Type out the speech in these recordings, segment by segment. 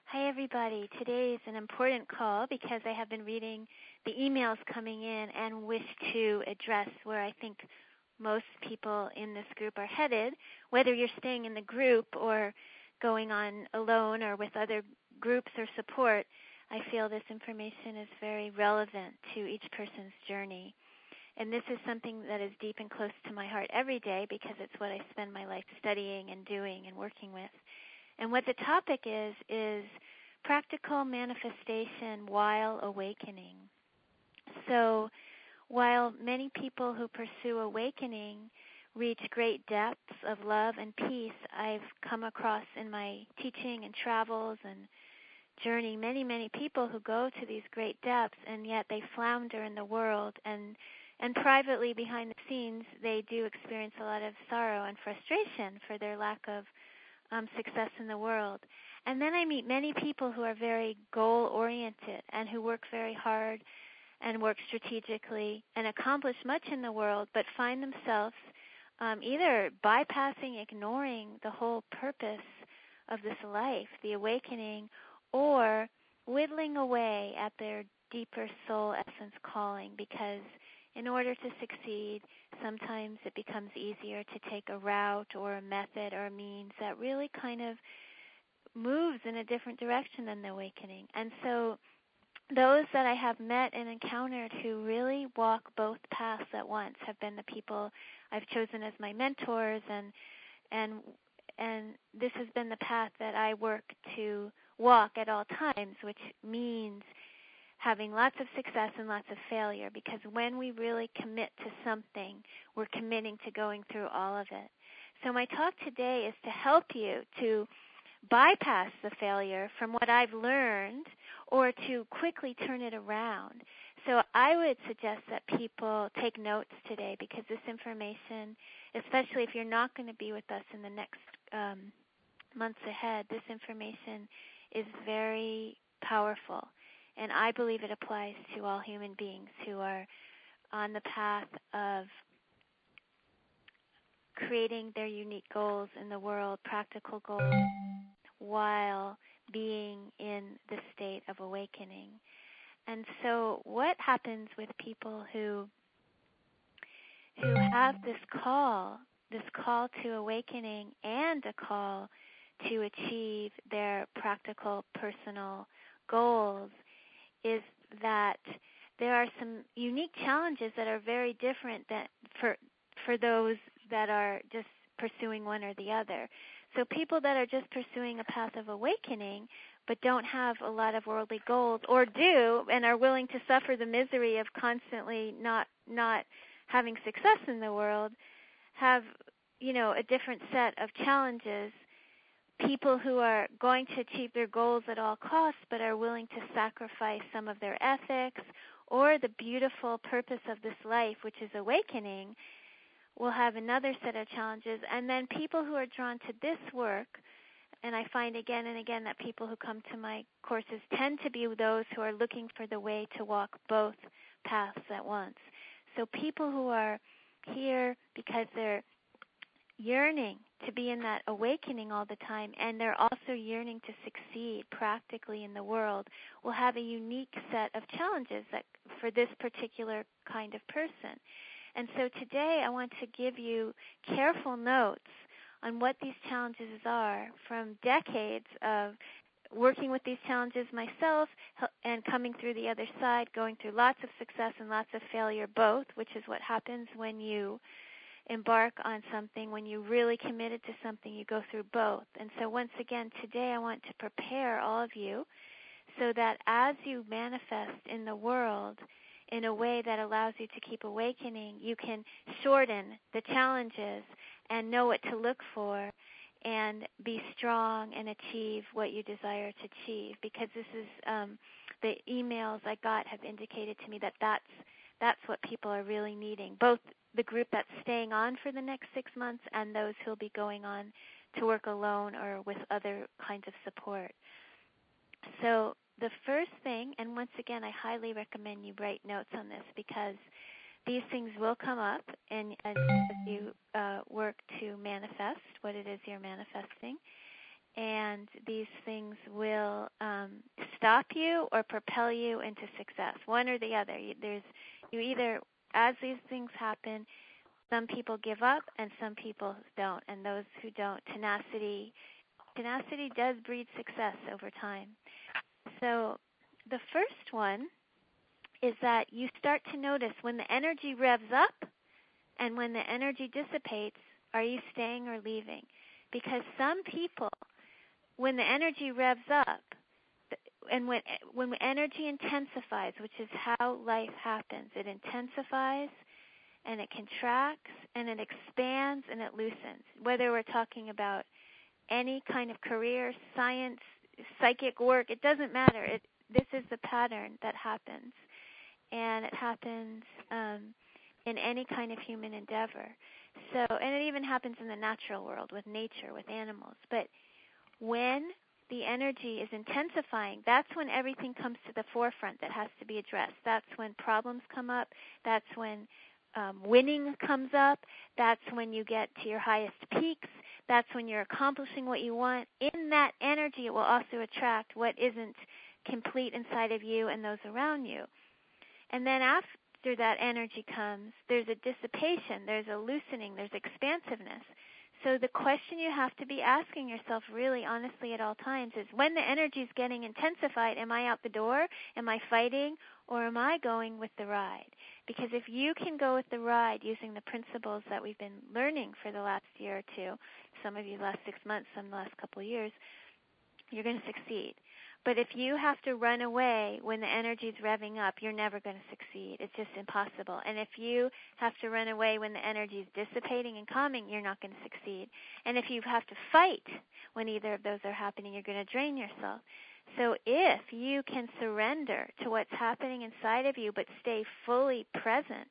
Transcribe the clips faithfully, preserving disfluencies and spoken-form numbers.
Hi, everybody. Today is an important call because I have been reading the emails coming in and wish to address where I think most people in this group are headed. Whether you're staying in the group or going on alone or with other groups or support, I feel this information is very relevant to each person's journey. And this is something that is deep and close to my heart every day because it's what I spend my life studying and doing and working with. And what the topic is, is practical manifestation while awakening. So while many people who pursue awakening reach great depths of love and peace, I've come across in my teaching and travels and journey many, many people who go to these great depths, and yet they flounder in the world. And, and privately, behind the scenes, they do experience a lot of sorrow and frustration for their lack of Um, success in the world. And then I meet many people who are very goal-oriented and who work very hard and work strategically and accomplish much in the world, but find themselves um, either bypassing, ignoring the whole purpose of this life, the awakening, or whittling away at their deeper soul essence calling, because in order to succeed, sometimes it becomes easier to take a route or a method or a means that really kind of moves in a different direction than the awakening. And so those that I have met and encountered who really walk both paths at once have been the people I've chosen as my mentors, and and and this has been the path that I work to walk at all times, which means having lots of success and lots of failure, because when we really commit to something, we're committing to going through all of it. So my talk today is to help you to bypass the failure from what I've learned, or to quickly turn it around. So I would suggest that people take notes today, because this information, especially if you're not going to be with us in the next um, months ahead, this information is very powerful. And I believe it applies to all human beings who are on the path of creating their unique goals in the world, practical goals, while being in the state of awakening. And so what happens with people who who have this call, this call to awakening and a call to achieve their practical personal goals, is that there are some unique challenges that are very different that for for those that are just pursuing one or the other. So people that are just pursuing a path of awakening but don't have a lot of worldly goals, or do and are willing to suffer the misery of constantly not not having success in the world, have, you know, a different set of challenges. People who are going to achieve their goals at all costs but are willing to sacrifice some of their ethics or the beautiful purpose of this life, which is awakening, will have another set of challenges. And then people who are drawn to this work, and I find again and again that people who come to my courses tend to be those who are looking for the way to walk both paths at once. So people who are here because they're yearning to be in that awakening all the time, and they're also yearning to succeed practically in the world, will have a unique set of challenges that for this particular kind of person. And so today I want to give you careful notes on what these challenges are from decades of working with these challenges myself and coming through the other side, going through lots of success and lots of failure both, which is what happens when you embark on something. When you really committed to something, you go through both. And so once again, today I want to prepare all of you so that as you manifest in the world in a way that allows you to keep awakening, you can shorten the challenges and know what to look for and be strong and achieve what you desire to achieve. Because this is, um, the emails I got have indicated to me that that's, that's what people are really needing, both the group that's staying on for the next six months and those who will be going on to work alone or with other kinds of support. So the first thing, and once again, I highly recommend you write notes on this, because these things will come up and as, as you uh, work to manifest what it is you're manifesting. And these things will stop you or propel you into success, one or the other. There's you either, as these things happen, some people give up and some people don't, and those who don't, tenacity, tenacity does breed success over time. So the first one is that you start to notice when the energy revs up and when the energy dissipates, are you staying or leaving? Because some people, when the energy revs up, and when when energy intensifies, which is how life happens, it intensifies and it contracts and it expands and it loosens. Whether we're talking about any kind of career, science, psychic work, it doesn't matter. It, this is the pattern that happens, and it happens um, in any kind of human endeavor. So, and it even happens in the natural world with nature, with animals. But when the energy is intensifying, that's when everything comes to the forefront that has to be addressed. That's when problems come up. That's when um, winning comes up. That's when you get to your highest peaks. That's when you're accomplishing what you want. In that energy, it will also attract what isn't complete inside of you and those around you. And then after that energy comes, there's a dissipation, there's a loosening, there's expansiveness. So the question you have to be asking yourself really honestly at all times is, when the energy is getting intensified, am I out the door? Am I fighting? Or am I going with the ride? Because if you can go with the ride using the principles that we've been learning for the last year or two, some of you the last six months, some the last couple of years, you're going to succeed. But if you have to run away when the energy is revving up, you're never going to succeed. It's just impossible. And if you have to run away when the energy is dissipating and calming, you're not going to succeed. And if you have to fight when either of those are happening, you're going to drain yourself. So if you can surrender to what's happening inside of you but stay fully present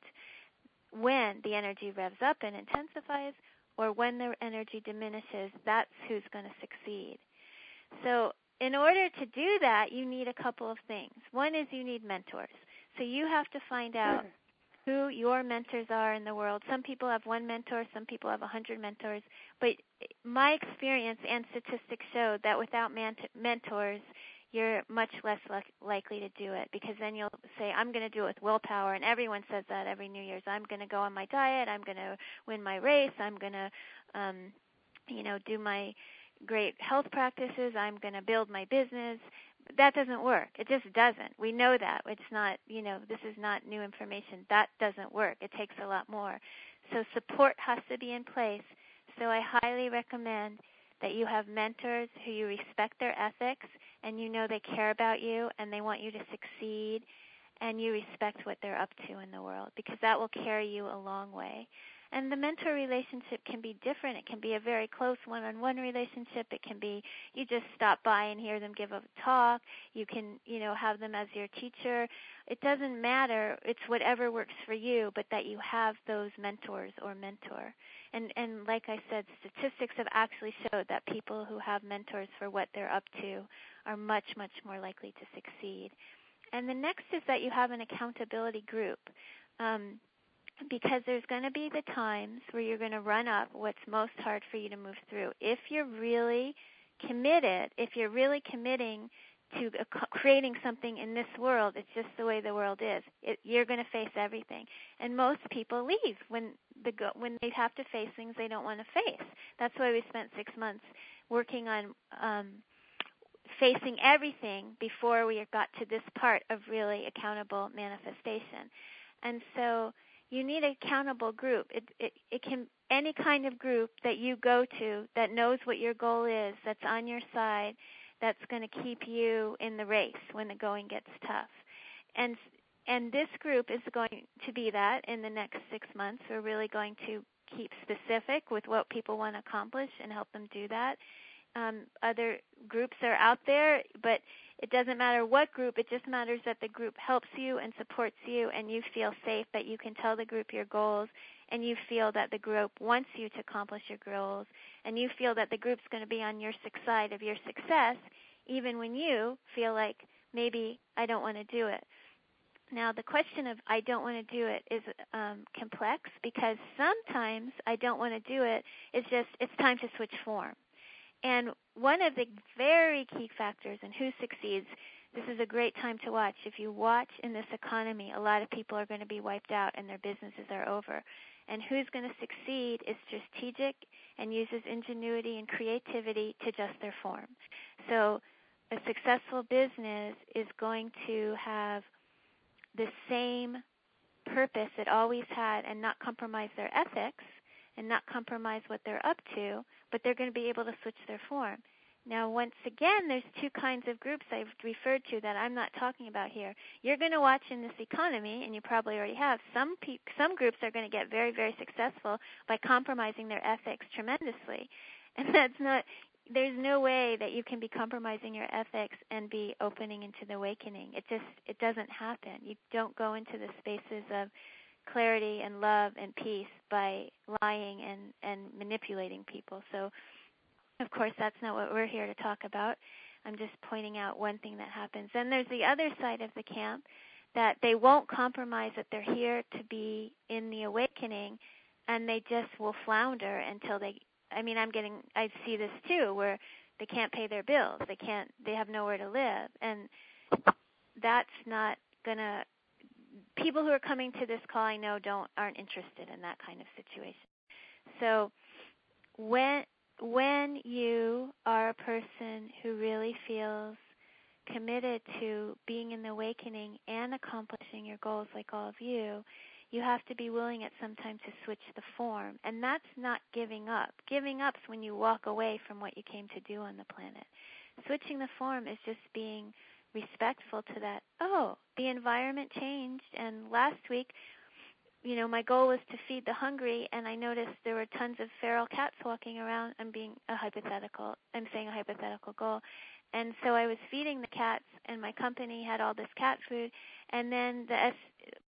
when the energy revs up and intensifies, or when the energy diminishes, that's who's going to succeed. So in order to do that, you need a couple of things. One is you need mentors. So you have to find out who your mentors are in the world. Some people have one mentor, some people have a hundred mentors. But my experience and statistics show that without ment- mentors, you're much less li- likely to do it, because then you'll say, I'm going to do it with willpower, and everyone says that every New Year's. I'm going to go on my diet, I'm going to win my race, I'm going to, um, you know, do my great health practices, I'm going to build my business. That doesn't work. It just doesn't. We know that. It's not, you know, this is not new information. That doesn't work. It takes a lot more. So support has to be in place. So I highly recommend that you have mentors who you respect their ethics, and you know they care about you and they want you to succeed, and you respect what they're up to in the world, because that will carry you a long way. And the mentor relationship can be different. It can be a very close one-on-one relationship. It can be you just stop by and hear them give a talk. You can, you know, have them as your teacher. It doesn't matter. It's whatever works for you, but that you have those mentors or mentor. And and like I said, statistics have actually showed that people who have mentors for what they're up to are much, much more likely to succeed. And the next is that you have an accountability group. Um, Because there's going to be the times where you're going to run up what's most hard for you to move through. If you're really committed, if you're really committing to creating something in this world, it's just the way the world is. It, you're going to face everything. And most people leave when the when they have to face things they don't want to face. That's why we spent six months working on um, facing everything before we got to this part of really accountable manifestation. And so you need an accountable group. It, it, it can any kind of group that you go to that knows what your goal is, that's on your side, that's going to keep you in the race when the going gets tough. And and this group is going to be that in the next six months. We're really going to keep specific with what people want to accomplish and help them do that. Um, other groups are out there, but it doesn't matter what group. It just matters that the group helps you and supports you, and you feel safe that you can tell the group your goals, and you feel that the group wants you to accomplish your goals, and you feel that the group's going to be on your side of your success, even when you feel like maybe I don't want to do it. Now, the question of I don't want to do it is um, complex, because sometimes I don't want to do it is just it's time to switch form. And one of the very key factors in who succeeds, this is a great time to watch. If you watch in this economy, a lot of people are going to be wiped out and their businesses are over. And who's going to succeed is strategic and uses ingenuity and creativity to adjust their form. So a successful business is going to have the same purpose it always had and not compromise their ethics and not compromise what they're up to, but they're going to be able to switch their form. Now, once again, there's two kinds of groups I've referred to that I'm not talking about here. You're going to watch in this economy, and you probably already have, some pe- some groups are going to get very, very successful by compromising their ethics tremendously. And that's not, there's no way that you can be compromising your ethics and be opening into the awakening. It just, it doesn't happen. You don't go into the spaces of clarity and love and peace by lying and, and manipulating people. So, of course, that's not what we're here to talk about. I'm just pointing out one thing that happens. Then there's the other side of the camp, that they won't compromise, that they're here to be in the awakening, and they just will flounder until they, I mean, I'm getting, I see this too, where they can't pay their bills. They can't, they have nowhere to live. And that's not going to, people who are coming to this call, I know, don't, aren't interested in that kind of situation. So when, When you are a person who really feels committed to being in the awakening and accomplishing your goals like all of you, you have to be willing at some time to switch the form. And that's not giving up. Giving up is when you walk away from what you came to do on the planet. Switching the form is just being respectful to that. Oh, the environment changed, and last week, you know, my goal was to feed the hungry, and I noticed there were tons of feral cats walking around. I'm being a hypothetical. I'm saying a hypothetical goal. And so I was feeding the cats, and my company had all this cat food, and then the S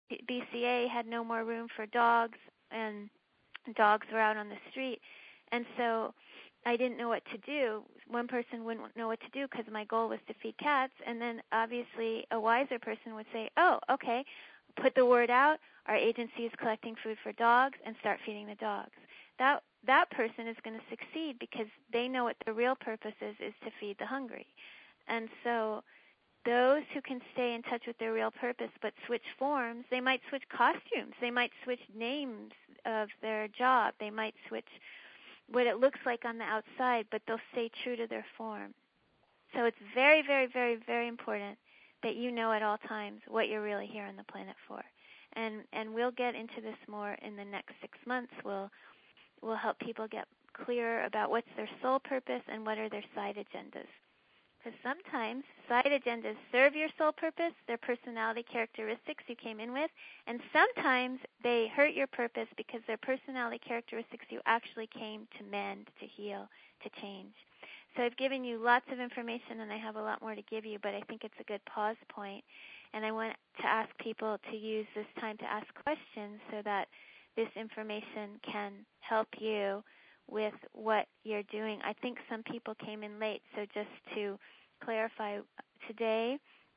B C A had no more room for dogs, and dogs were out on the street. And so I didn't know what to do. One person wouldn't know what to do because my goal was to feed cats, and then obviously a wiser person would say, oh, okay, put the word out, our agency is collecting food for dogs, and start feeding the dogs. That that person is going to succeed because they know what the real purpose is, is to feed the hungry. And so those who can stay in touch with their real purpose but switch forms, they might switch costumes, they might switch names of their job, they might switch what it looks like on the outside, but they'll stay true to their form. So it's very, very, very, very important that you know at all times what you're really here on the planet for. And and we'll get into this more in the next six months. We'll we'll help people get clear about what's their sole purpose and what are their side agendas. Because sometimes side agendas serve your sole purpose, their personality characteristics you came in with, and sometimes they hurt your purpose because their personality characteristics you actually came to mend, to heal, to change. So I've given you lots of information, and I have a lot more to give you, but I think it's a good pause point. And I want to ask people to use this time to ask questions so that this information can help you with what you're doing. I think some people came in late, so just to clarify, today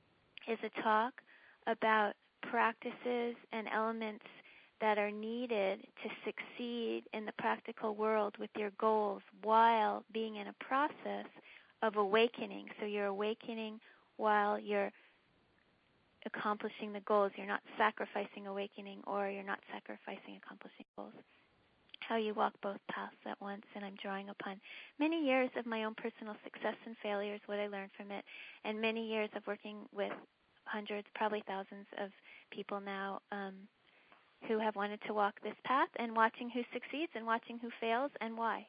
is a talk about practices and elements that are needed to succeed in the practical world with your goals while being in a process of awakening. So you're awakening while you're accomplishing the goals. You're not sacrificing awakening, or you're not sacrificing accomplishing goals. How you walk both paths at once, and I'm drawing upon many years of my own personal success and failures, what I learned from it, and many years of working with hundreds, probably thousands of people now um, who have wanted to walk this path, and watching who succeeds and watching who fails and why.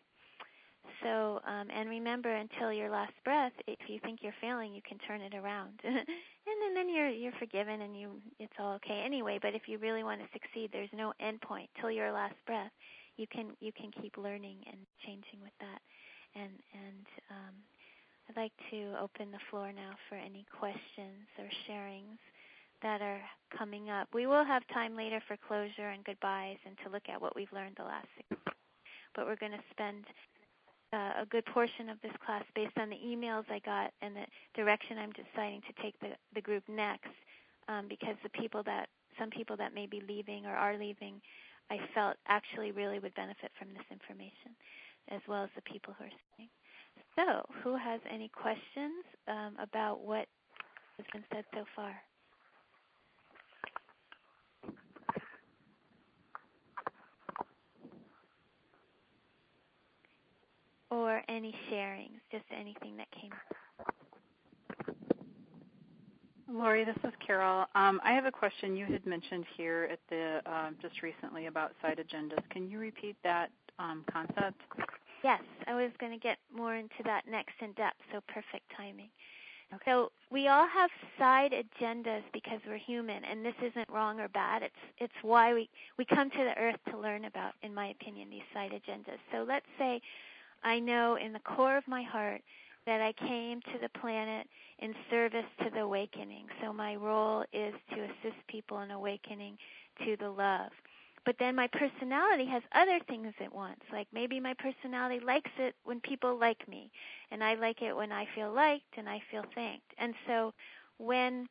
So, um, and remember, until your last breath, if you think you're failing, you can turn it around, and then, then you're you're forgiven, and you it's all okay anyway. But if you really want to succeed, there's no end point till your last breath. You can you can keep learning and changing with that. And and um, I'd like to open the floor now for any questions or sharings that are coming up. We will have time later for closure and goodbyes and to look at what we've learned the last six months. But we're going to spend Uh, a good portion of this class based on the emails I got and the direction I'm deciding to take the, the group next, um, because the people that, some people that may be leaving or are leaving, I felt actually really would benefit from this information, as well as the people who are staying. So, who has any questions um, about what has been said so far. Or any sharings, just anything that came up. Lori, this is Carol. Um, I have a question. You had mentioned here at the um, just recently about side agendas. Can you repeat that um, concept? Yes, I was going to get more into that next in depth, so perfect timing. Okay. So we all have side agendas because we're human, and this isn't wrong or bad. It's it's why we, we come to the earth to learn about, in my opinion, these side agendas. So let's say I know in the core of my heart that I came to the planet in service to the awakening. So my role is to assist people in awakening to the love. But then my personality has other things it wants. Like maybe my personality likes it when people like me, and I like it when I feel liked and I feel thanked. And so when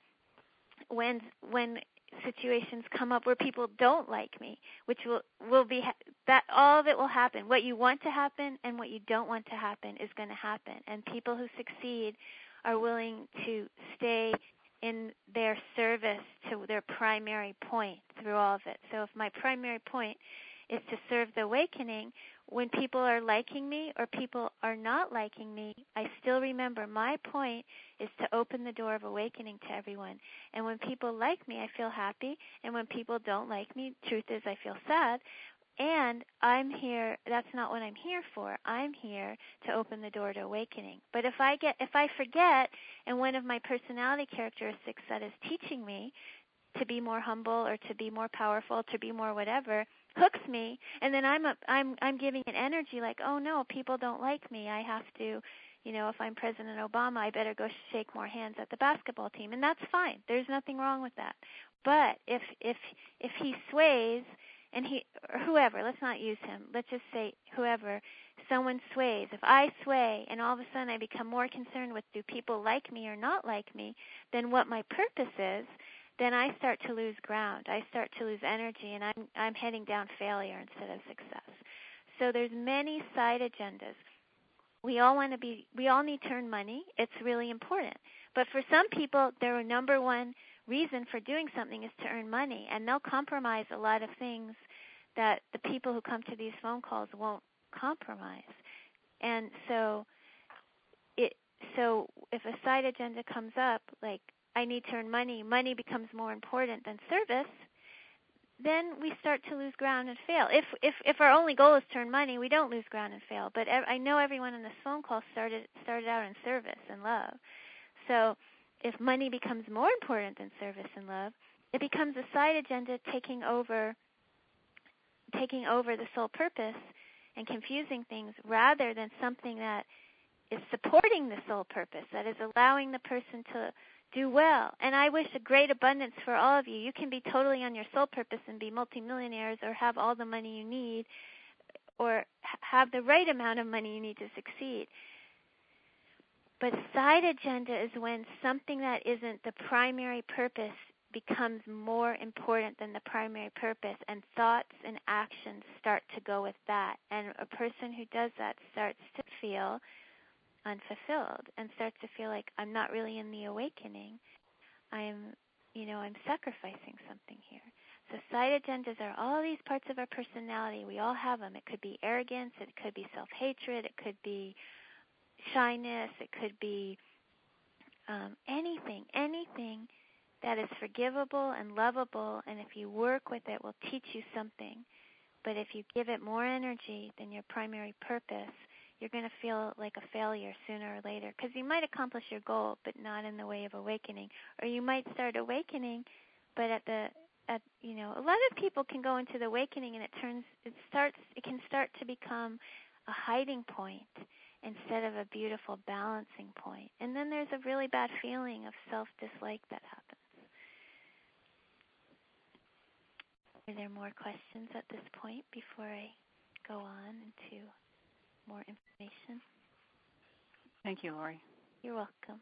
when when situations come up where people don't like me, which will will be that all of it will happen. What you want to happen and what you don't want to happen is going to happen. And people who succeed are willing to stay in their service to their primary point through all of it. So if my primary point is to serve the awakening, when people are liking me or people are not liking me, I still remember my point is to open the door of awakening to everyone. And when people like me, I feel happy. And when people don't like me, truth is I feel sad. And I'm here, that's not what I'm here for. I'm here to open the door to awakening. But if I get if I forget, and one of my personality characteristics that is teaching me to be more humble or to be more powerful, to be more whatever, hooks me, and then I'm a, I'm I'm giving it energy like, oh no, people don't like me. I have to, you know, if I'm President Obama, I better go shake more hands at the basketball team, and that's fine. There's nothing wrong with that. But if if if he sways, and he or whoever, let's not use him. Let's just say whoever, someone sways. If I sway, and all of a sudden I become more concerned with do people like me or not like me, then what my purpose is, then I start to lose ground. I start to lose energy, and I'm I'm heading down failure instead of success. So there's many side agendas. We all want to be. We all need to earn money. It's really important. But for some people, their number one reason for doing something is to earn money, and they'll compromise a lot of things that the people who come to these phone calls won't compromise. And so, it so if a side agenda comes up, like I need to earn money, money becomes more important than service, then we start to lose ground and fail. If if if our only goal is to earn money, we don't lose ground and fail. But ev- I know everyone in this phone call started started out in service and love. So if money becomes more important than service and love, it becomes a side agenda taking over taking over the sole purpose and confusing things rather than something that is supporting the sole purpose, that is allowing the person to do well. And I wish a great abundance for all of you. You can be totally on your sole purpose and be multimillionaires or have all the money you need or have the right amount of money you need to succeed. But side agenda is when something that isn't the primary purpose becomes more important than the primary purpose, and thoughts and actions start to go with that. And a person who does that starts to feel unfulfilled and starts to feel like I'm not really in the awakening. I'm, you know, I'm sacrificing something here. So side agendas are all these parts of our personality. We all have them. It could be arrogance. It could be self-hatred. It could be shyness. It could be um, anything, anything that is forgivable and lovable, and if you work with it, will teach you something. But if you give it more energy than your primary purpose, you're going to feel like a failure sooner or later, because you might accomplish your goal, but not in the way of awakening. Or you might start awakening, but at the at you know, a lot of people can go into the awakening, and it turns it starts it can start to become a hiding point instead of a beautiful balancing point. And then there's a really bad feeling of self-dislike that happens. Are there more questions at this point before I go on into more information? Thank you, Lori. You're welcome.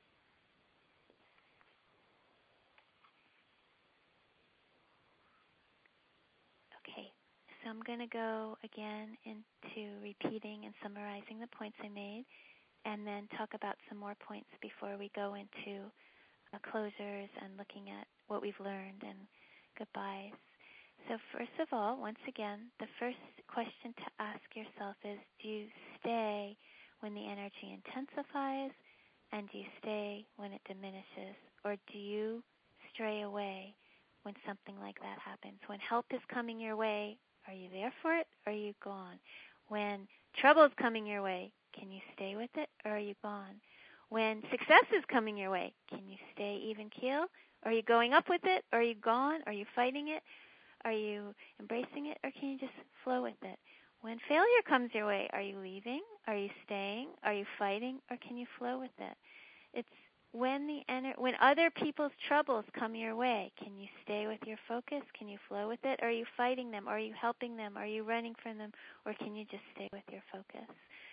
Okay, so I'm going to go again into repeating and summarizing the points I made, and then talk about some more points before we go into uh, closures and looking at what we've learned and goodbyes. So first of all, once again, the first question to ask yourself is, do you stay when the energy intensifies, and do you stay when it diminishes? Or do you stray away when something like that happens? When help is coming your way, are you there for it, or are you gone? When trouble is coming your way, can you stay with it, or are you gone? When success is coming your way, can you stay even keel? Are you going up with it, or are you gone? Are you fighting it? Are you embracing it, or can you just flow with it? When failure comes your way, are you leaving? Are you staying? Are you fighting, or can you flow with it? It's when the ener- when other people's troubles come your way, can you stay with your focus? Can you flow with it? Or are you fighting them? Are you helping them? Are you running from them? Or can you just stay with your focus?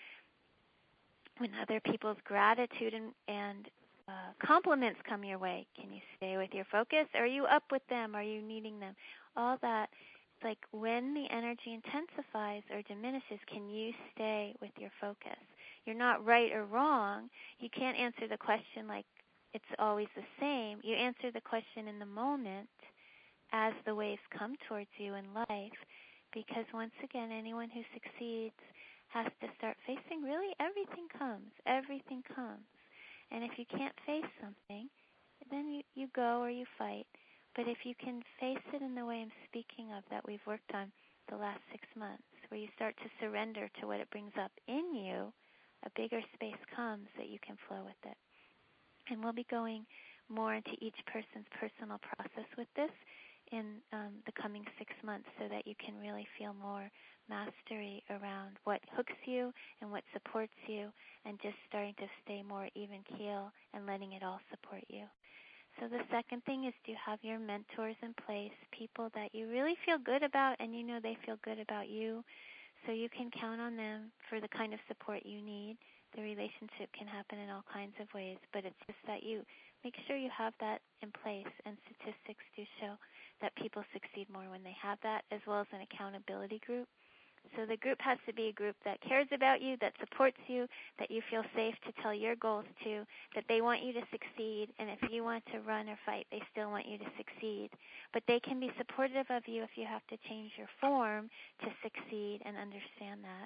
When other people's gratitude and, and uh, compliments come your way, can you stay with your focus? Are you up with them? Are you needing them? All that. It's like when the energy intensifies or diminishes, can you stay with your focus? You're not right or wrong. You can't answer the question like it's always the same. You answer the question in the moment as the waves come towards you in life, because once again, anyone who succeeds has to start facing really everything comes. Everything comes. And if you can't face something, then you, you go or you fight. But if you can face it in the way I'm speaking of that we've worked on the last six months, where you start to surrender to what it brings up in you, a bigger space comes that you can flow with it. And we'll be going more into each person's personal process with this in um, the coming six months so that you can really feel more mastery around what hooks you and what supports you, and just starting to stay more even keel and letting it all support you. So the second thing is, do you have your mentors in place, people that you really feel good about and you know they feel good about you, so you can count on them for the kind of support you need. The relationship can happen in all kinds of ways, but it's just that you make sure you have that in place, and statistics do show that people succeed more when they have that, as well as an accountability group. So the group has to be a group that cares about you, that supports you, that you feel safe to tell your goals to, that they want you to succeed, and if you want to run or fight, they still want you to succeed. But they can be supportive of you if you have to change your form to succeed, and understand that.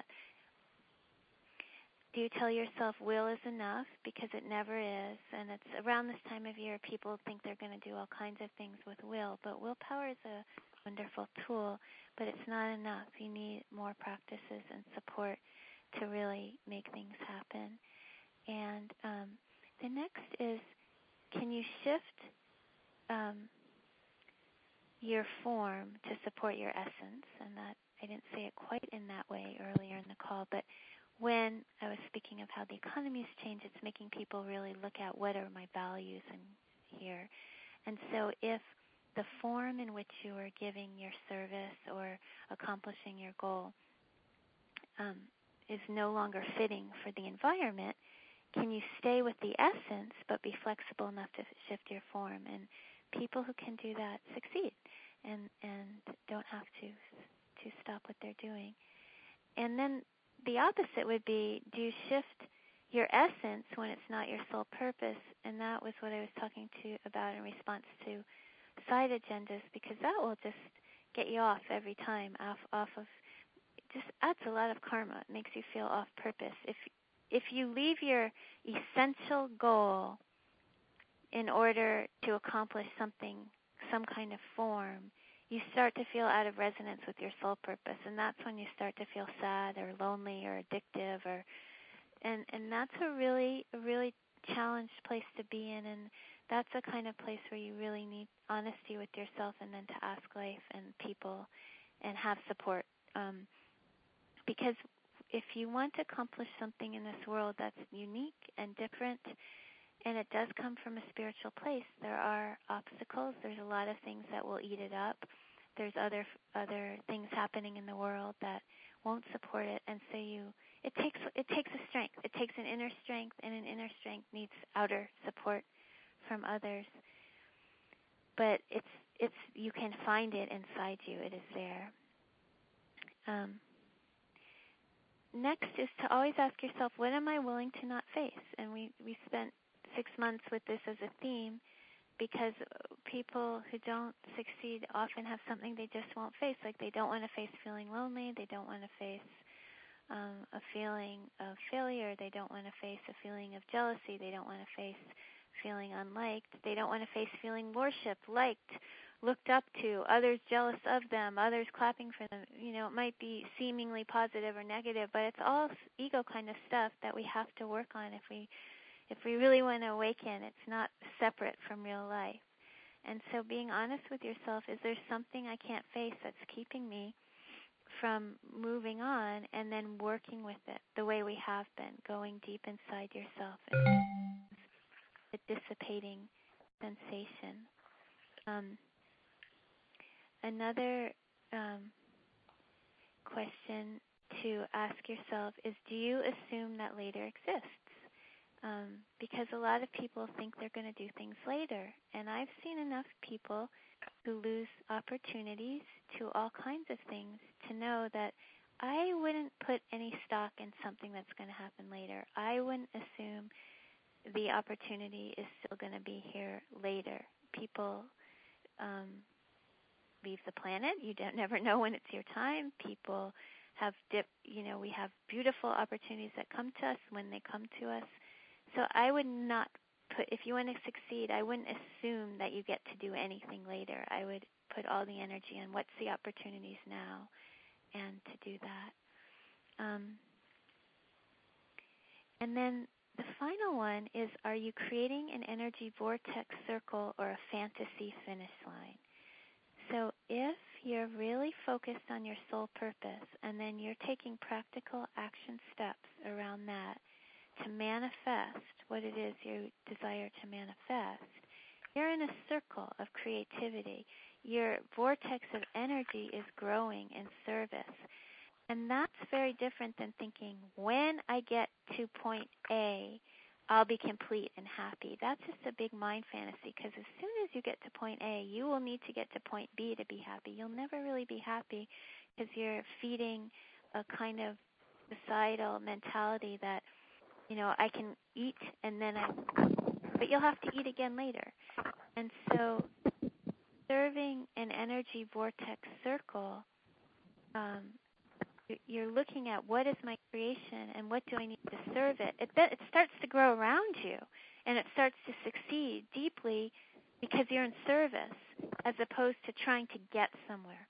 Do you tell yourself will is enough? Because it never is, and it's around this time of year people think they're going to do all kinds of things with will, but willpower is a wonderful tool, but it's not enough. You need more practices and support to really make things happen. And um, the next is, can you shift um, your form to support your essence? And that I didn't say it quite in that way earlier in the call, but when I was speaking of how the economy's changed, it's making people really look at what are my values in here. And so if the form in which you are giving your service or accomplishing your goal um, is no longer fitting for the environment, can you stay with the essence but be flexible enough to shift your form? And people who can do that succeed and, and don't have to to stop what they're doing. And then the opposite would be, do you shift your essence when it's not your sole purpose? And that was what I was talking to you about in response to side agendas, because that will just get you off every time, off off of, it just adds a lot of karma. It makes you feel off purpose. If if you leave your essential goal in order to accomplish something, some kind of form, you start to feel out of resonance with your soul purpose, and that's when you start to feel sad or lonely or addictive, or and and that's a really a really challenged place to be in, and that's a kind of place where you really need honesty with yourself, and then to ask life and people and have support, um, because if you want to accomplish something in this world that's unique and different, and it does come from a spiritual place, there are obstacles. There's a lot of things that will eat it up. There's other other things happening in the world that won't support it, and so you it takes it takes a strength. It takes an inner strength, and an inner strength needs outer support from others. But it's it's you can find it inside you. It is there. Um, next is to always ask yourself, what am I willing to not face? And we we spent six months with this as a theme, because people who don't succeed often have something they just won't face. Like they don't want to face feeling lonely. They don't want to face um, a feeling of failure. They don't want to face a feeling of jealousy. They don't want to face feeling unliked. They don't want to face feeling worshipped, liked, looked up to, others jealous of them, others clapping for them. You know, it might be seemingly positive or negative, but it's all ego kind of stuff that we have to work on if we if we really want to awaken. It's not separate from real life. And so being honest with yourself, is there something I can't face that's keeping me from moving on, and then working with it the way we have been, going deep inside yourself and the dissipating sensation. Um, another um, question to ask yourself is, do you assume that later exists? Um, because a lot of people think they're going to do things later. And I've seen enough people who lose opportunities to all kinds of things to know that I wouldn't put any stock in something that's going to happen later. I wouldn't assume the opportunity is still going to be here later. People um, leave the planet. You don't never know when it's your time. People have dip, you know, we have beautiful opportunities that come to us when they come to us. So I would not put, if you want to succeed, I wouldn't assume that you get to do anything later. I would put all the energy on what's the opportunities now and to do that. Um, and then the final one is, are you creating an energy vortex circle or a fantasy finish line? So if you're really focused on your soul purpose and then you're taking practical action steps around that to manifest what it is you desire to manifest, you're in a circle of creativity. Your vortex of energy is growing in service. And that's very different than thinking, when I get to point A, I'll be complete and happy. That's just a big mind fantasy, because as soon as you get to point A, you will need to get to point B to be happy. You'll never really be happy because you're feeding a kind of societal mentality that, you know, I can eat and then I, but you'll have to eat again later. And so serving an energy vortex circle, um, you're looking at what is my creation and what do I need to serve it. It, it starts to grow around you, and it starts to succeed deeply because you're in service as opposed to trying to get somewhere.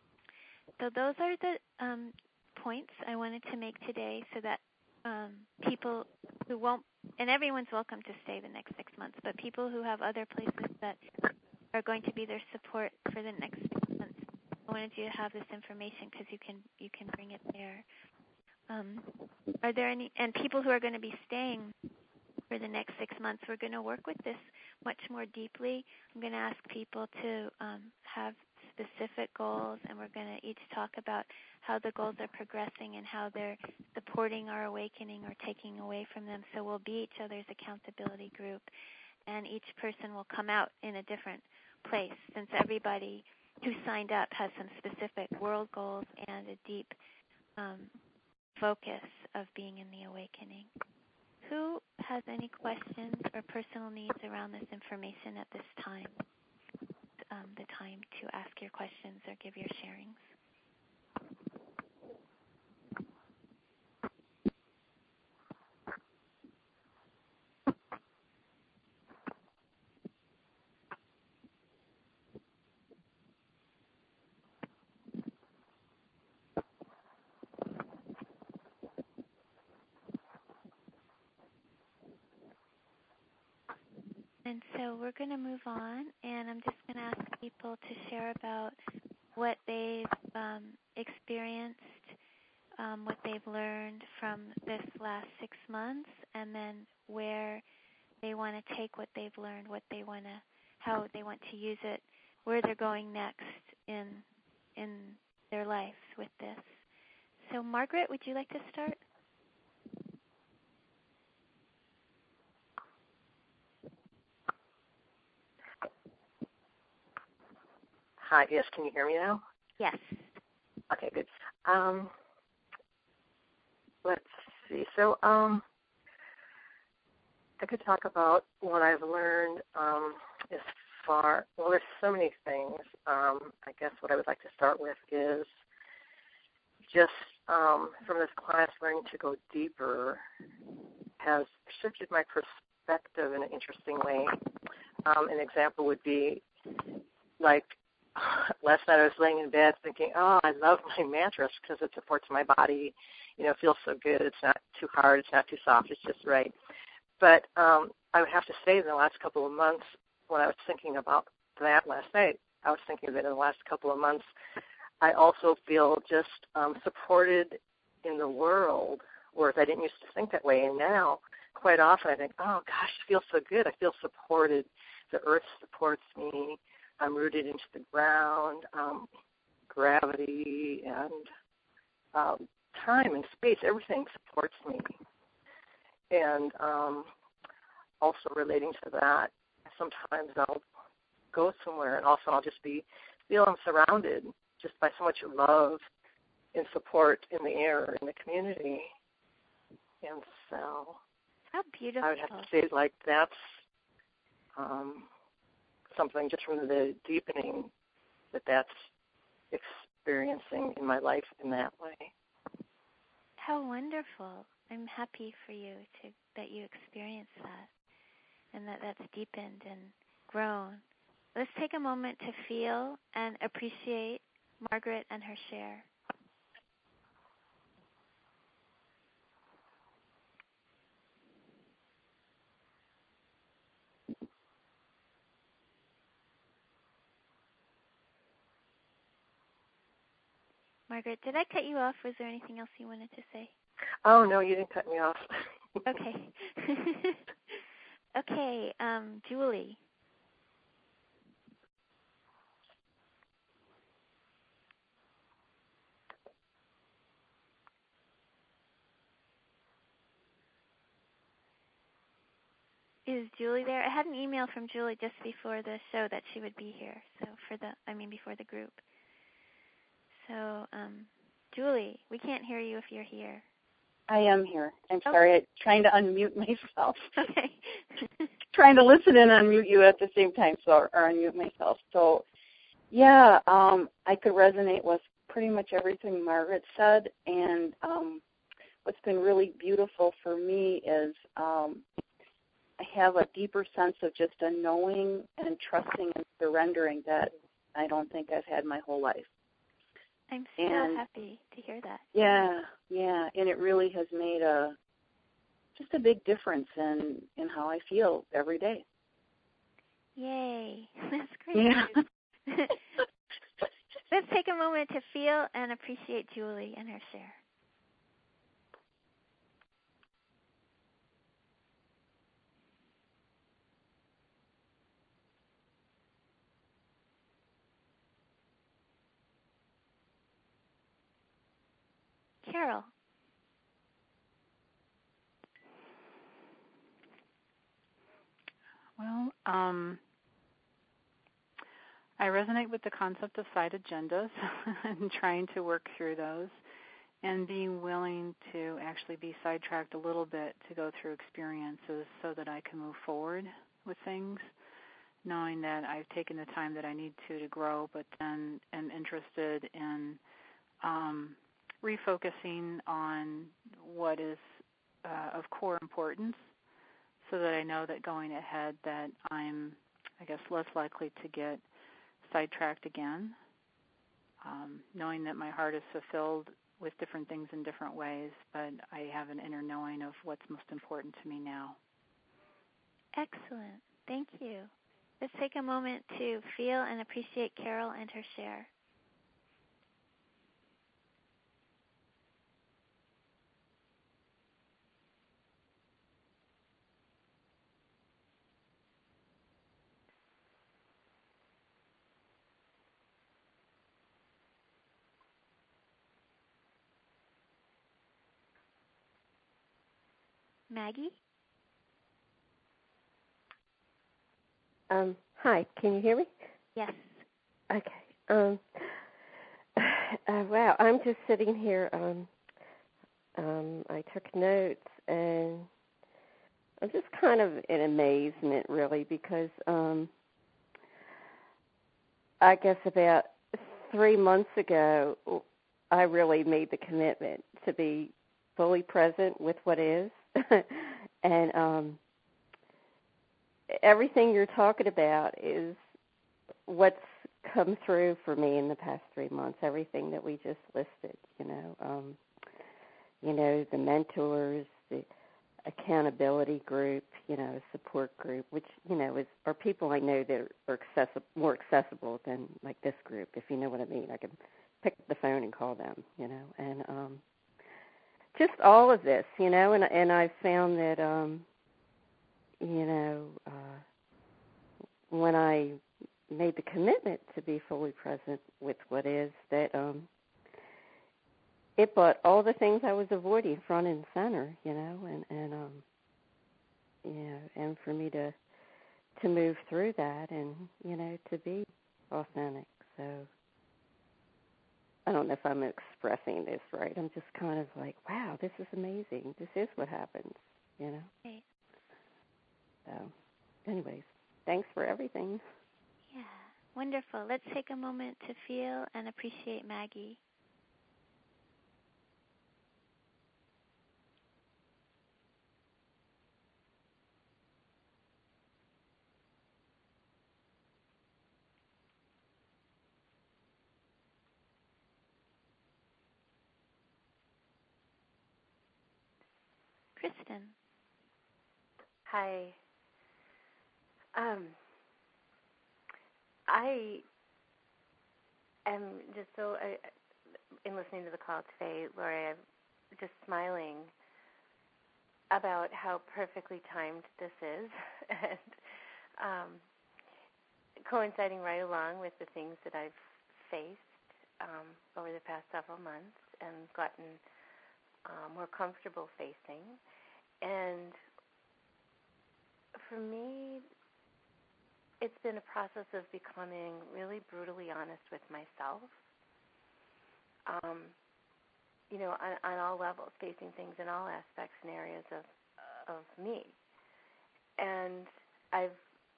So those are the um, points I wanted to make today, so that um, people who won't, and everyone's welcome to stay the next six months, but people who have other places that are going to be their support for the next six months, I wanted you to have this information because you can you can bring it there. Um, are there any, and people who are going to be staying for the next six months, we're going to work with this much more deeply. I'm going to ask people to um, have specific goals, and we're going to each talk about how the goals are progressing and how they're supporting our awakening or taking away from them. So we'll be each other's accountability group, and each person will come out in a different place, since everybody who signed up has some specific world goals and a deep um, focus of being in the awakening. Who has any questions or personal needs around this information at this time? Um, the time to ask your questions or give your sharings. And so we're going to move on, and I'm just going to ask people to share about what they've um, experienced, um, what they've learned from this last six months, and then where they want to take what they've learned, what they want to, how they want to use it, where they're going next in in their life with this. So, Margaret, would you like to start? Hi, yes, can you hear me now? Yes. Okay, good. Um, let's see. So um, I could talk about what I've learned um, as what I would like to start with is just um, from this class, learning to go deeper has shifted my perspective in an interesting way. Um, an example would be like last night I was laying in bed thinking, oh, I love my mattress because it supports my body. You know, it feels so good. It's not too hard. It's not too soft. It's just right. But um, I would have to say in the last couple of months, when I was thinking about that last night, I was thinking of it in the last couple of months, I also feel just um, supported in the world, whereas I didn't used to think that way. And now, quite often, I think, oh, gosh, it feels so good. I feel supported. The earth supports me. I'm rooted into the ground, um, gravity, and um, time and space. Everything supports me. And um, also relating to that, sometimes I'll go somewhere and also I'll just be feel I'm surrounded just by so much love and support in the air, in the community. And so how beautiful. I would have to say, like, that's um, something just from the deepening that that's experiencing in my life in that way. How wonderful. I'm happy for you to that you experienced that and that that's deepened and grown. Let's take a moment to feel and appreciate Margaret and her share. Margaret, did I cut you off? Was there anything else you wanted to say? Oh, no, you didn't cut me off. Okay. Okay, um, Julie. Is Julie there? I had an email from Julie just before the show that she would be here. So for the, I mean, before the group. So, um, Julie, we can't hear you if you're here. I am here. I'm oh. sorry. I'm trying to unmute myself. Okay. Trying to listen and unmute you at the same time, so or unmute myself. So, yeah, um, I could resonate with pretty much everything Margaret said. And um, what's been really beautiful for me is um, I have a deeper sense of just a knowing and trusting and surrendering that I don't think I've had my whole life. I'm so and, happy to hear that. Yeah, yeah, and it really has made a just a big difference in, in how I feel every day. Yay, that's great. Yeah. Let's take a moment to feel and appreciate Julie and her share. Carol. Well, um, I resonate with the concept of side agendas and trying to work through those and being willing to actually be sidetracked a little bit to go through experiences so that I can move forward with things, knowing that I've taken the time that I need to to grow, but then am interested in um, refocusing on what is uh, of core importance so that I know that going ahead that I'm, I guess, less likely to get sidetracked again, um, knowing that my heart is fulfilled with different things in different ways, but I have an inner knowing of what's most important to me now. Excellent. Thank you. Let's take a moment to feel and appreciate Carol and her share. Maggie? Um, hi, can you hear me? Yes. Okay. Um, uh, wow, I'm just sitting here. Um, um, I took notes, and I'm just kind of in amazement, really, because um, I guess about three months ago, I really made the commitment to be fully present with what is. and um, everything you're talking about is what's come through for me in the past three months, everything that we just listed, you know, um, you know, the mentors, the accountability group, you know, support group, which, you know, is are people I know that are accessible, more accessible than like this group, if you know what I mean. I can pick up the phone and call them, you know, and um, just all of this, you know, and and I've found that, um, you know, uh, when I made the commitment to be fully present with what is, that um, it brought all the things I was avoiding front and center, you know, and, and um, you know, and for me to to move through that and, you know, to be authentic. So I don't know if I'm expressing this right. I'm just kind of like, wow, this is amazing. This is what happens, you know. Right. So anyways, thanks for everything. Yeah, wonderful. Let's take a moment to feel and appreciate Maggie. Kristen. Hi. Um, I am just so, I, in listening to the call today, Lori, I'm just smiling about how perfectly timed this is and um, coinciding right along with the things that I've faced um, over the past several months and gotten uh, more comfortable facing. And for me, it's been a process of becoming really brutally honest with myself, um, you know, on, on all levels, facing things in all aspects and areas of, of me. And I've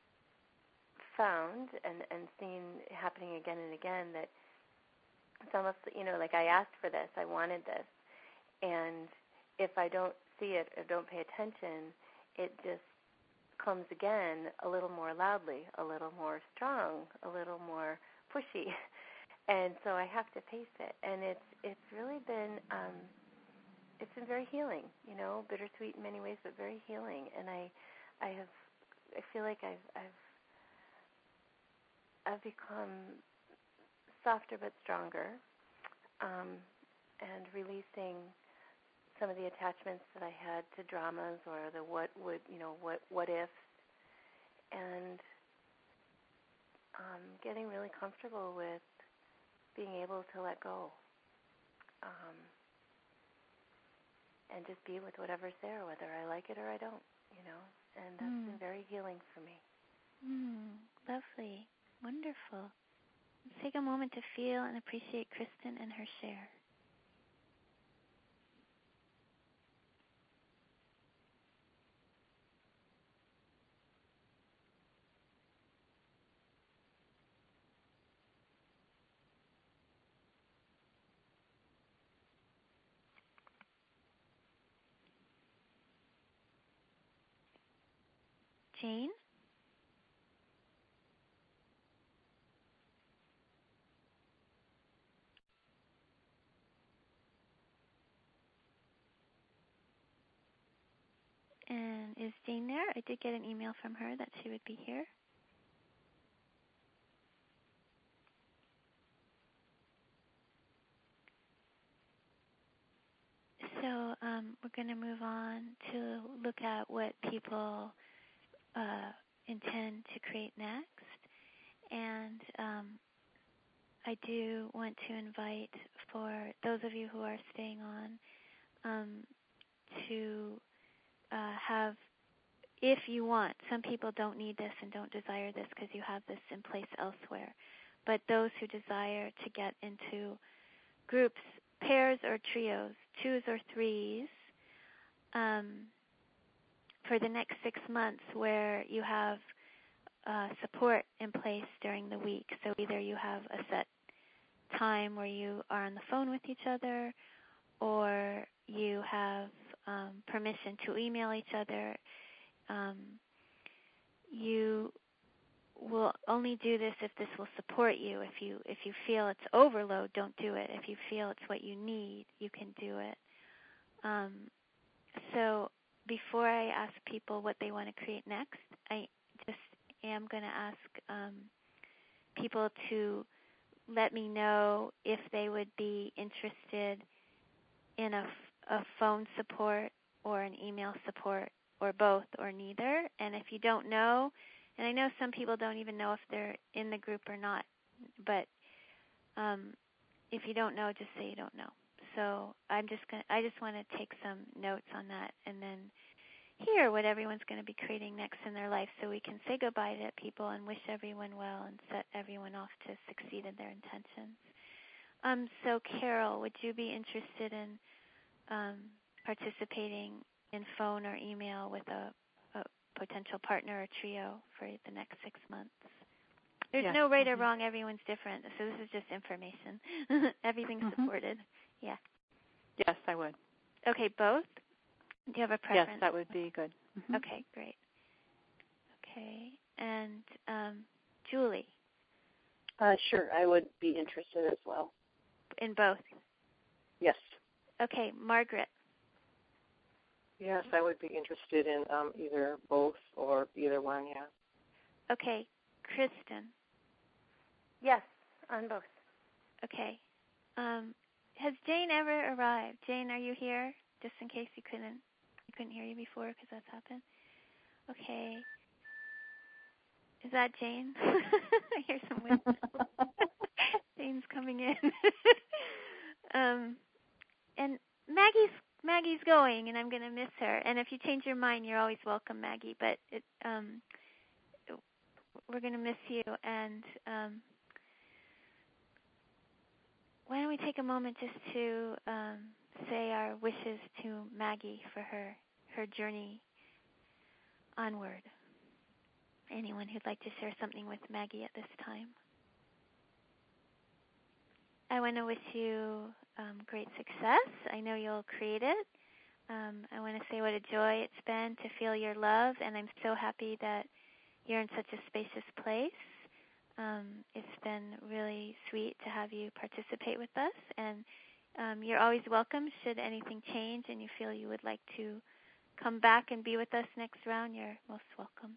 found and, and seen happening again and again that it's almost, you know, like I asked for this, I wanted this, and if I don't see it or don't pay attention, it just comes again a little more loudly, a little more strong, a little more pushy, and so I have to face it. And it's it's really been um, it's been very healing, you know, bittersweet in many ways, but very healing. And I I have I feel like I've I've I've become softer but stronger, um, and releasing some of the attachments that I had to dramas or the what would, you know, what what ifs, and um, getting really comfortable with being able to let go um, and just be with whatever's there, whether I like it or I don't, you know, and that's mm. been very healing for me. Mm, lovely. Wonderful. Let's take a moment to feel and appreciate Kristen and her share. Jane? And is Jane there? I did get an email from her that she would be here. So um, we're going to move on to look at what people uh, intend to create next. And um, I do want to invite, for those of you who are staying on, um, to uh, have, if you want, some people don't need this and don't desire this because you have this in place elsewhere, but those who desire to get into groups, pairs or trios, twos or threes, um, for the next six months where you have uh, support in place during the week. So either you have a set time where you are on the phone with each other, or you have um, permission to email each other. Um, you will only do this if this will support you. If you if you feel it's overload, don't do it. If you feel it's what you need, you can do it. Um, so before I ask people what they want to create next, I just am going to ask um, people to let me know if they would be interested in a, a phone support or an email support or both or neither. And if you don't know, and I know some people don't even know if they're in the group or not, but um, if you don't know, just say you don't know. So I'm just gonna, I just want to take some notes on that and then hear what everyone's going to be creating next in their life, so we can say goodbye to people and wish everyone well and set everyone off to succeed in their intentions. Um, so Carol, would you be interested in um, participating in phone or email with a, a potential partner or trio for the next six months? There's yes. no right mm-hmm. or wrong. Everyone's different. So this is just information. Everything's mm-hmm. supported. Yeah. Yes, I would. Okay, both? Do you have a preference? Yes, that would be good. Mm-hmm. Okay, great. Okay, and um, Julie? Uh, sure, I would be interested as well. In both? Yes. Okay, Margaret? Yes, I would be interested in um, either both or either one, yeah. Okay, Kristen? Yes, on both. Okay. Um, has Jane ever arrived? Jane, are you here? Just in case you couldn't, you couldn't hear you before, because that's happened. Okay. Is that Jane? I hear some wind. Jane's coming in. um, and Maggie's Maggie's going, and I'm going to miss her. And if you change your mind, you're always welcome, Maggie. But it, um, we're going to miss you. And um, why don't we take a moment just to um, say our wishes to Maggie for her her journey onward. Anyone who'd like to share something with Maggie at this time? I want to wish you um, great success. I know you'll create it. Um, I want to say what a joy it's been to feel your love, and I'm so happy that you're in such a spacious place. Um, it's been really sweet to have you participate with us, and um, you're always welcome. Should anything change and you feel you would like to come back and be with us next round, you're most welcome.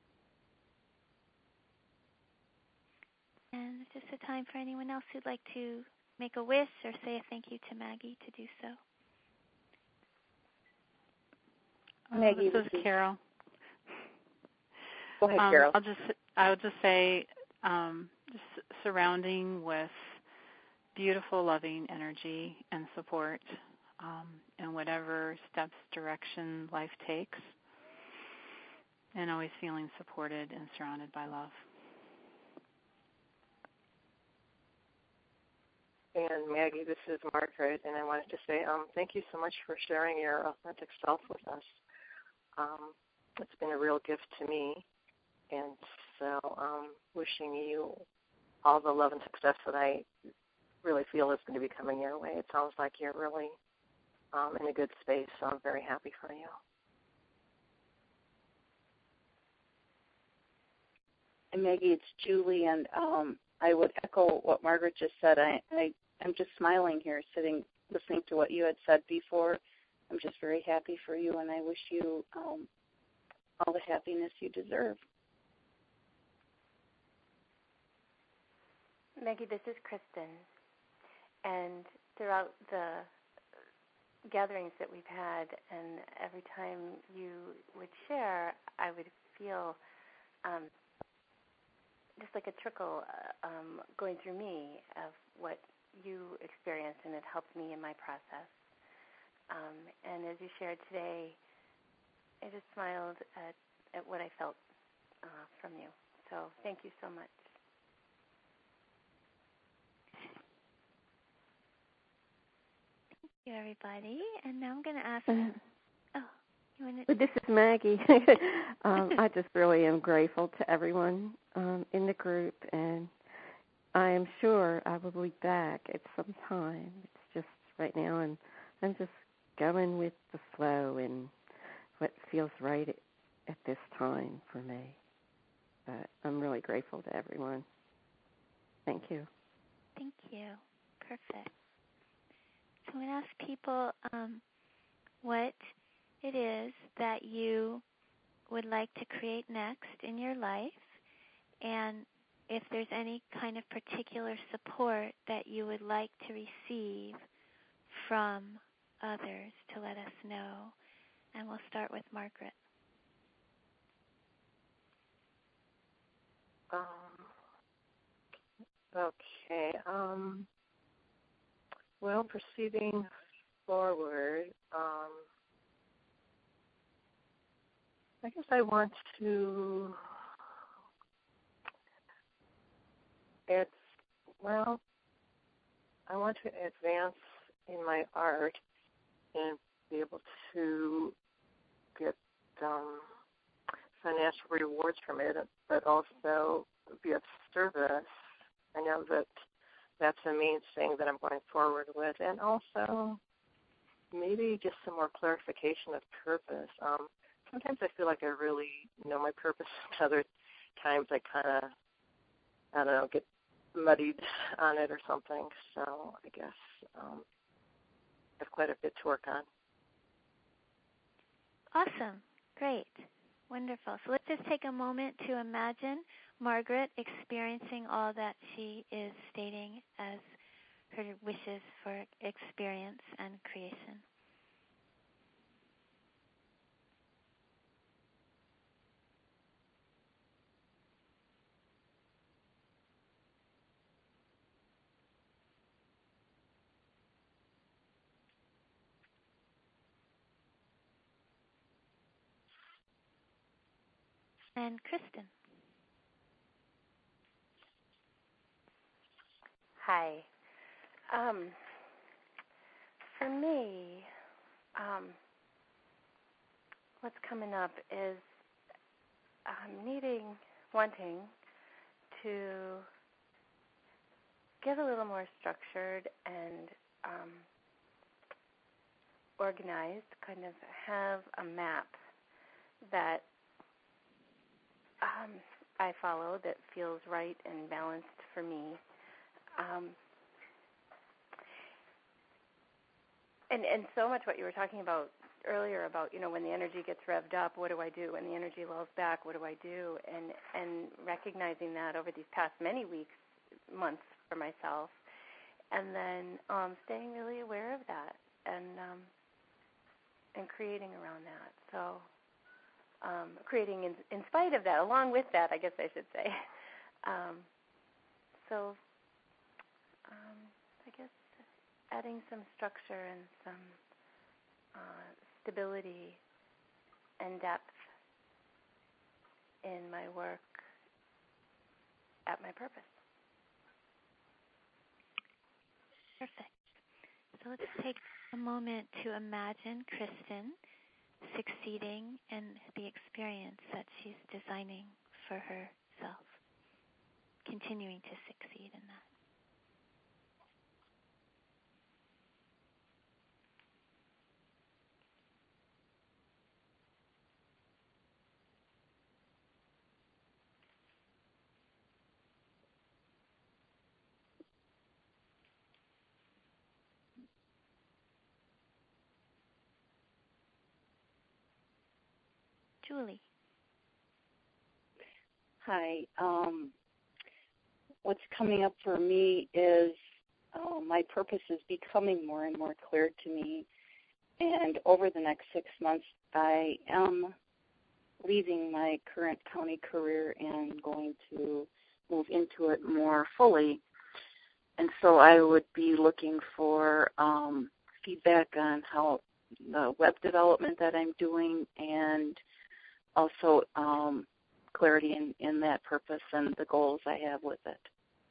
And it's just a time for anyone else who'd like to make a wish or say a thank you to Maggie to do so. Maggie, this is Carol. Go ahead, um, Carol. I'll just I'll just say um, just surrounding with beautiful, loving energy and support um, in whatever steps, direction life takes, and always feeling supported and surrounded by love. And Maggie, this is Margaret, and I wanted to say um, thank you so much for sharing your authentic self with us. Um, it's been a real gift to me, and so um, wishing you all the love and success that I really feel is going to be coming your way. It sounds like you're really um, in a good space, so I'm very happy for you. And Maggie, it's Julie, and um, I would echo what Margaret just said. I, I, I'm just smiling here, sitting, listening to what you had said before. I'm just very happy for you, and I wish you um, all the happiness you deserve. Maggie, this is Kristen. And throughout the gatherings that we've had, and every time you would share, I would feel um, just like a trickle uh, um, going through me of what you experienced, and it helped me in my process. Um, and as you shared today, I just smiled at, at what I felt uh, from you. So thank you so much. Thank you, everybody. And now I'm going to ask... Uh, oh, you want to... This is Maggie. um, I just really am grateful to everyone um, in the group, and I am sure I will be back at some time. It's just right now, and I'm just going with the flow and what feels right at, at this time for me. But I'm really grateful to everyone. Thank you. Thank you. Perfect. So I'm going to ask people um, what it is that you would like to create next in your life, and if there's any kind of particular support that you would like to receive from others, to let us know. And we'll start with Margaret. Um, okay. Um, well, proceeding forward, um, I guess I want to, it's, well, I want to advance in my art and be able to get um, financial rewards from it, but also be of service. I know that that's the main thing that I'm going forward with, and also maybe just some more clarification of purpose. Um, sometimes I feel like I really know my purpose. Other times I kind of, I don't know, get muddied on it or something. So I guess um, I have quite a bit to work on. Awesome. Great. Wonderful. So let's just take a moment to imagine Margaret experiencing all that she is stating as her wishes for experience and creation. And Kristen. Hi. Um, for me, um, what's coming up is I'm needing, wanting to get a little more structured and um, organized, kind of have a map that um, I follow that feels right and balanced for me. Um, and, and so much what you were talking about earlier about, you know, when the energy gets revved up, what do I do? When the energy lulls back, what do I do? And, and recognizing that over these past many weeks, months for myself, and then um, staying really aware of that and um, and creating around that. So um, creating in, in spite of that, along with that, I guess I should say. Um, so um, I guess adding some structure and some uh, stability and depth in my work at my purpose. Perfect. So let's take a moment to imagine Kristen succeeding in the experience that she's designing for herself, continuing to succeed in that. Julie. Hi. Um, what's coming up for me is uh, my purpose is becoming more and more clear to me. And over the next six months, I am leaving my current county career and going to move into it more fully. And so I would be looking for um, feedback on how the web development that I'm doing, and also um, clarity in, in that purpose and the goals I have with it.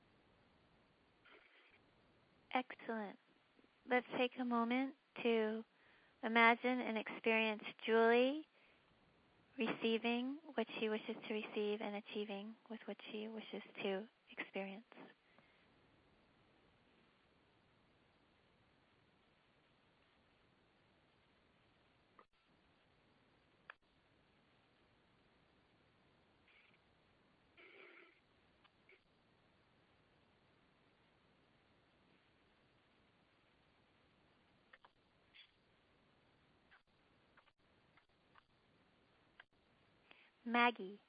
Excellent. Let's take a moment to imagine and experience Julie receiving what she wishes to receive and achieving with what she wishes to experience. Maggie.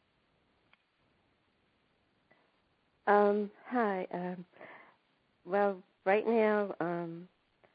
Um, hi. Um, well, right now, um,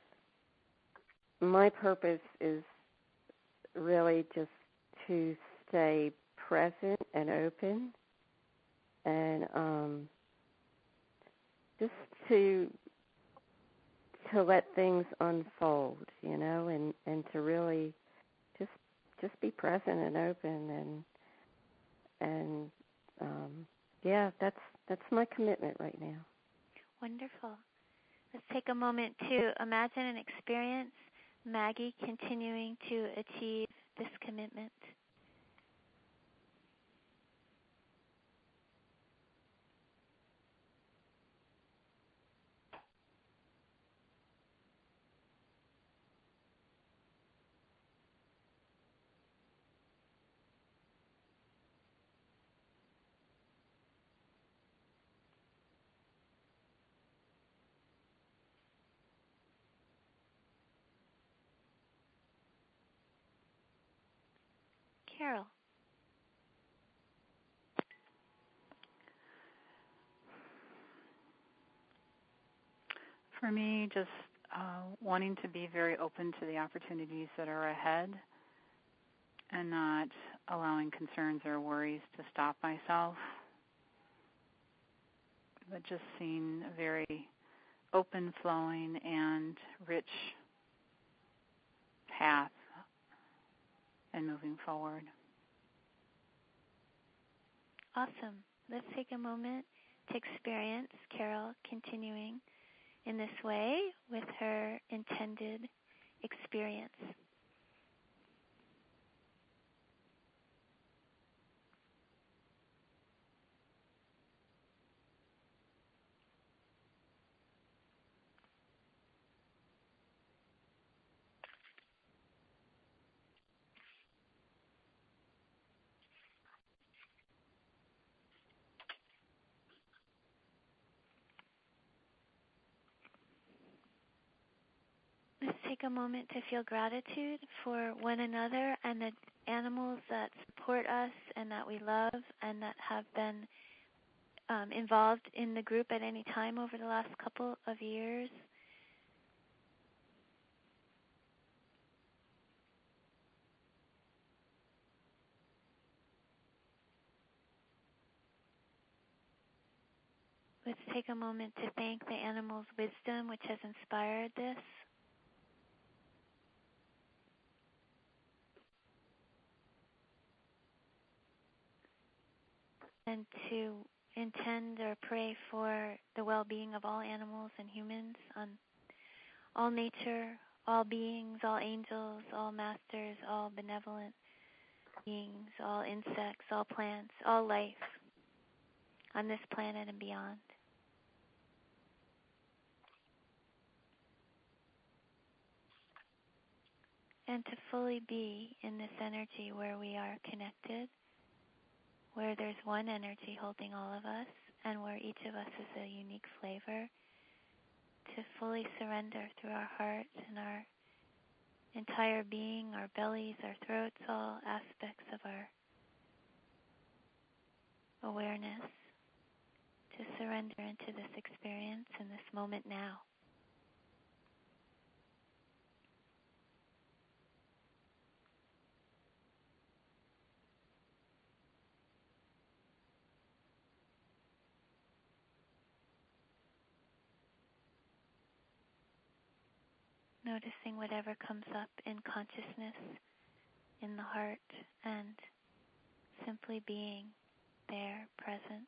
my purpose is really just to stay present and open, and um, just to to let things unfold, you know, and, and to really just just be present and open, and and um, yeah, that's that's my commitment right now. Wonderful. Let's take a moment to imagine and experience Maggie continuing to achieve this commitment. Carol. For me, just uh, wanting to be very open to the opportunities that are ahead and not allowing concerns or worries to stop myself, but just seeing a very open, flowing, and rich path and moving forward. Awesome. Let's take a moment to experience Carol continuing in this way with her intended experience. Let's take a moment to feel gratitude for one another and the animals that support us and that we love and that have been um, involved in the group at any time over the last couple of years. Let's take a moment to thank the animals' wisdom which has inspired this. And to intend or pray for the well-being of all animals and humans, on all nature, all beings, all angels, all masters, all benevolent beings, all insects, all plants, all life on this planet and beyond. And to fully be in this energy where we are connected, where there's one energy holding all of us, and where each of us is a unique flavor, to fully surrender through our heart and our entire being, our bellies, our throats, all aspects of our awareness, to surrender into this experience in this moment now. Noticing whatever comes up in consciousness, in the heart, and simply being there, present.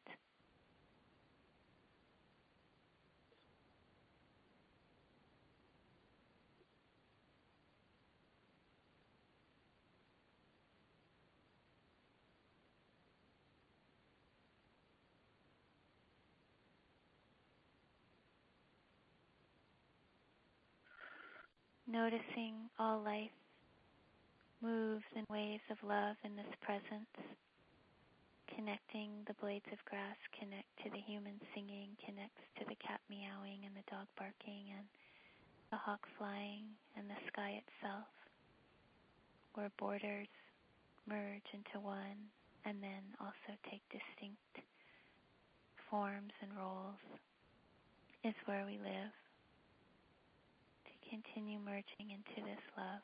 Noticing all life moves in waves of love in this presence, connecting the blades of grass, connect to the human singing, connects to the cat meowing and the dog barking and the hawk flying and the sky itself, where borders merge into one, and then also take distinct forms and roles, is where we live. To continue merging into this love,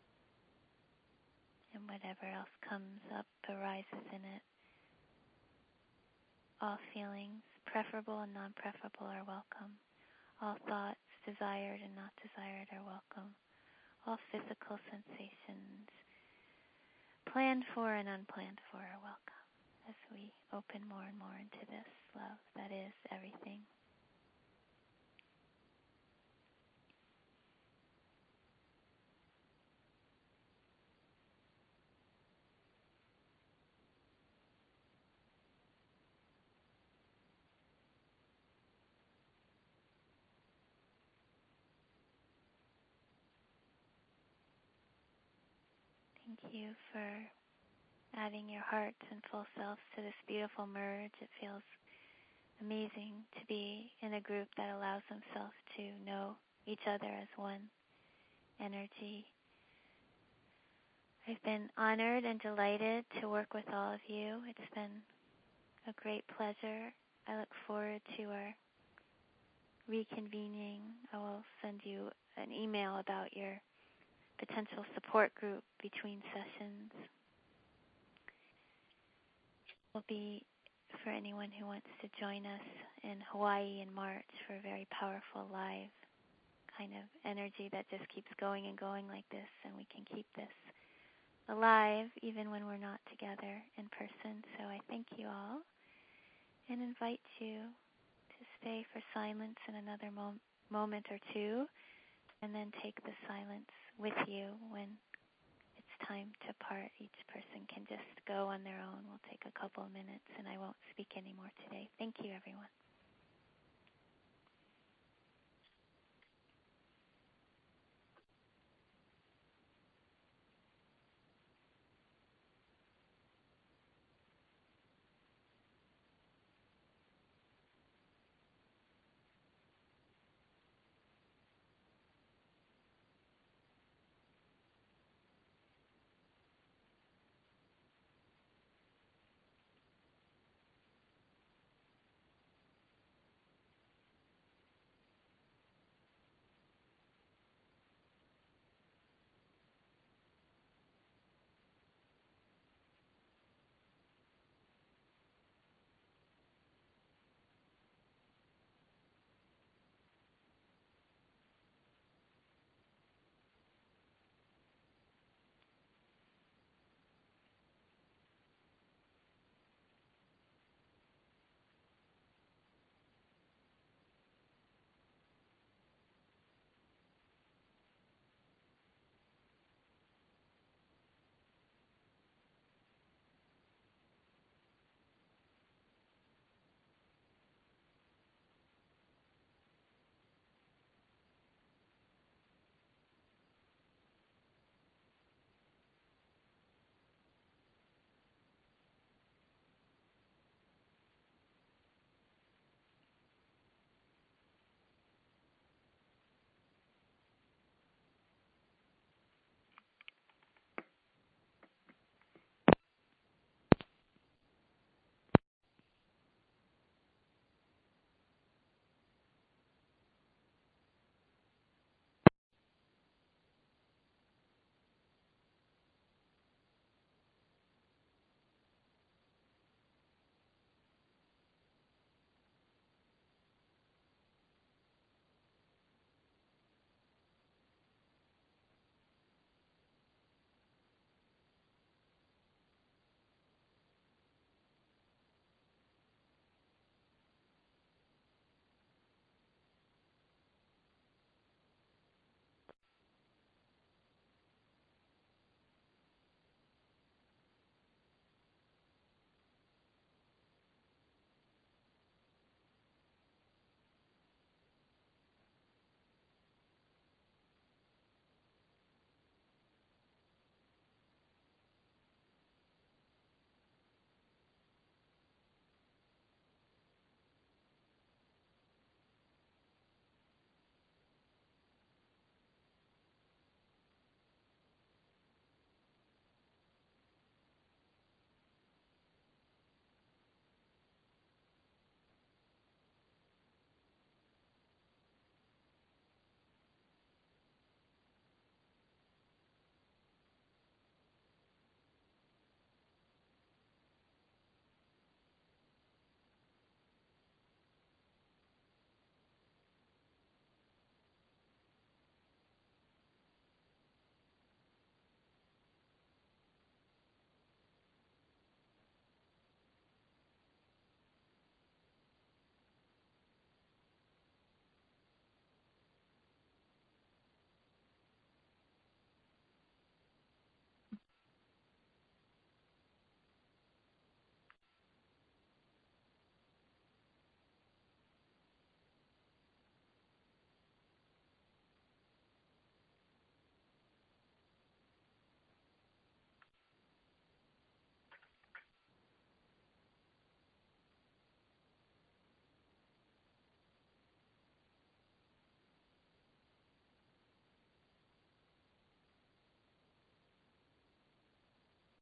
and whatever else comes up arises in it. All feelings, preferable and non-preferable, are welcome. All thoughts, desired and not desired, are welcome. All physical sensations, planned for and unplanned for, are welcome as we open more and more into this love that is everything. Thank you for adding your hearts and full selves to this beautiful merge. It feels amazing to be in a group that allows themselves to know each other as one energy. I've been honored and delighted to work with all of you. It's been a great pleasure. I look forward to our reconvening. I will send you an email about your potential support group between sessions. Will be for anyone who wants to join us in Hawaii in March for a very powerful live kind of energy that just keeps going and going like this, and we can keep this alive even when we're not together in person. So I thank you all and invite you to stay for silence in another mom- moment or two, and then take the silence with you when it's time to part. Each person can just go on their own. We'll take a couple of minutes, and I won't